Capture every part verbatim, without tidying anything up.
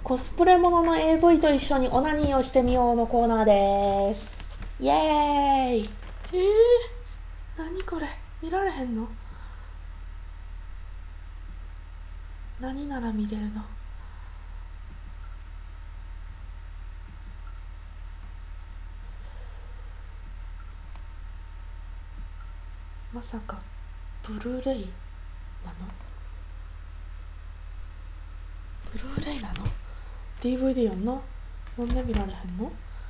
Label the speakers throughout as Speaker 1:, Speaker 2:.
Speaker 1: コスプレものの エーブイ と一緒にオナニーをしてみようのコーナーです。イエーイ。えー、何これ、見られへんの？何なら見れるの？まさかブルーレイなの？ブルーレイなの？ ディーブイディー やんな。なんで見られへんの？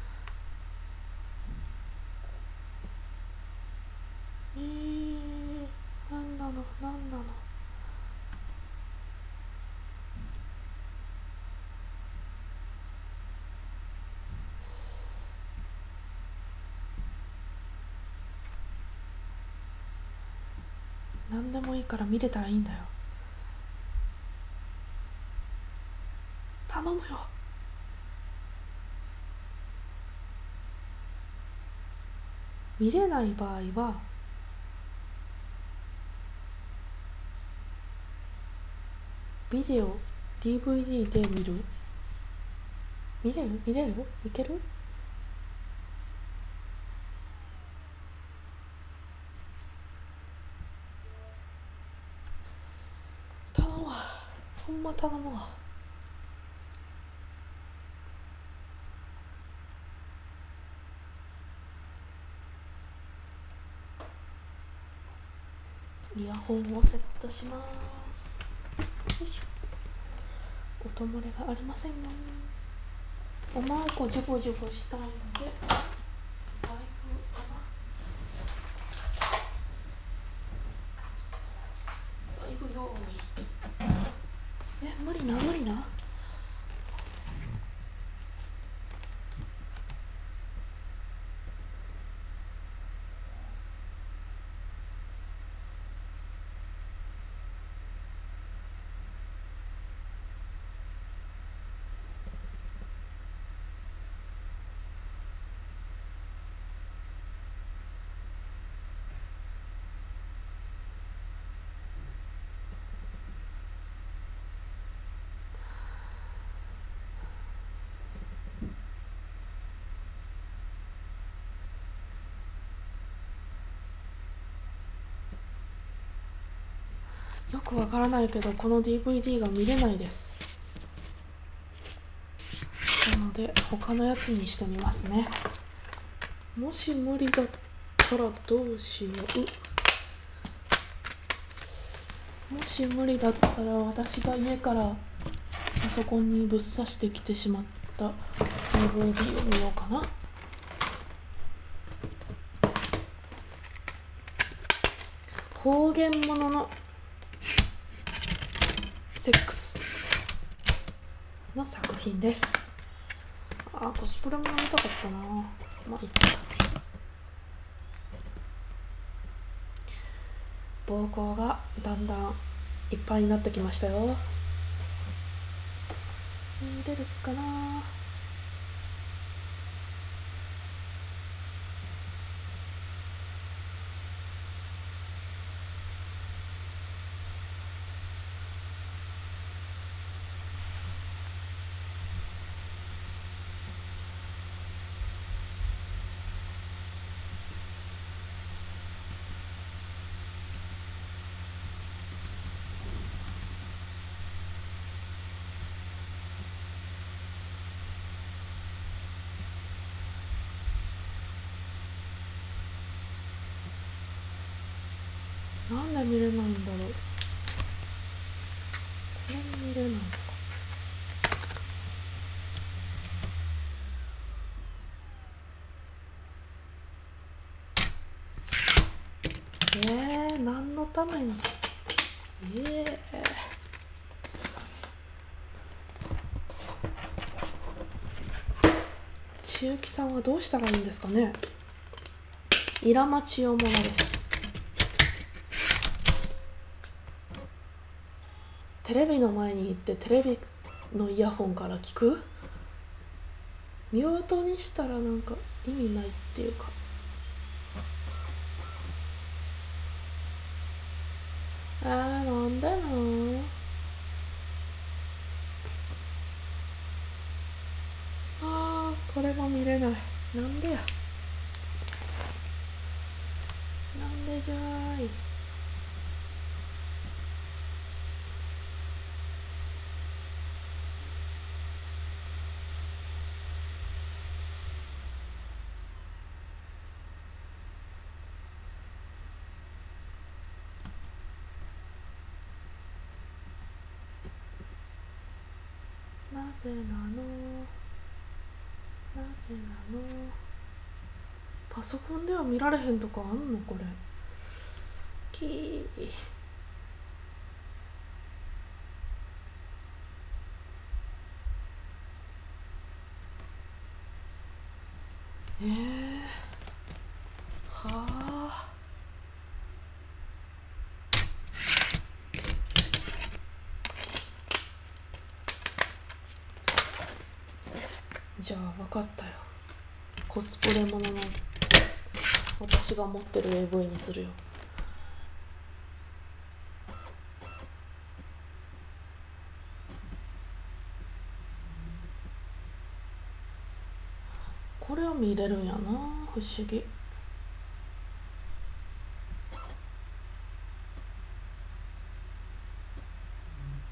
Speaker 1: えー、なんなのなんなの。なんでもいいから見れたらいいんだよ。頼むよ。見れない場合はビデオ ディーブイディー で見る？見れる見れるいける？頼むわ、ほんま頼むわ。イヤホンをセットします。よいしょ。音漏れがありませんように。おまんこジュボジュボしたいのでだいぶかな、だいぶ用意。え、無理な無理な。よくわからないけどこの ディーブイディー が見れないです。なので他のやつにしてみますね。もし無理だったらどうしよう。もし無理だったら私が家からパソコンにぶっ刺してきてしまった ディーブイディー を見ようかな。方言もののセックスの作品です。あー、コスプレも見たかったな。まあいいか。膀胱がだんだんいっぱいになってきましたよ。見れるかな。なんで見れないんだろう。これ見れないのか。えー、何のために。えー、千雪さんはどうしたらいいんですかね。イラマチオモノです。テレビの前に行ってテレビのイヤホンから聞く？ミュートにしたらなんか意味ないっていうか。あー、なんでなん？ も見れない。なんでや、なんでじゃーい。なぜなの、なぜなの。パソコンでは見られへんとかあんのこれ。きー。えー、はあ。じゃあ分かったよ。コスプレものの私が持ってる エーブイ にするよ。これは見れるんやな、不思議。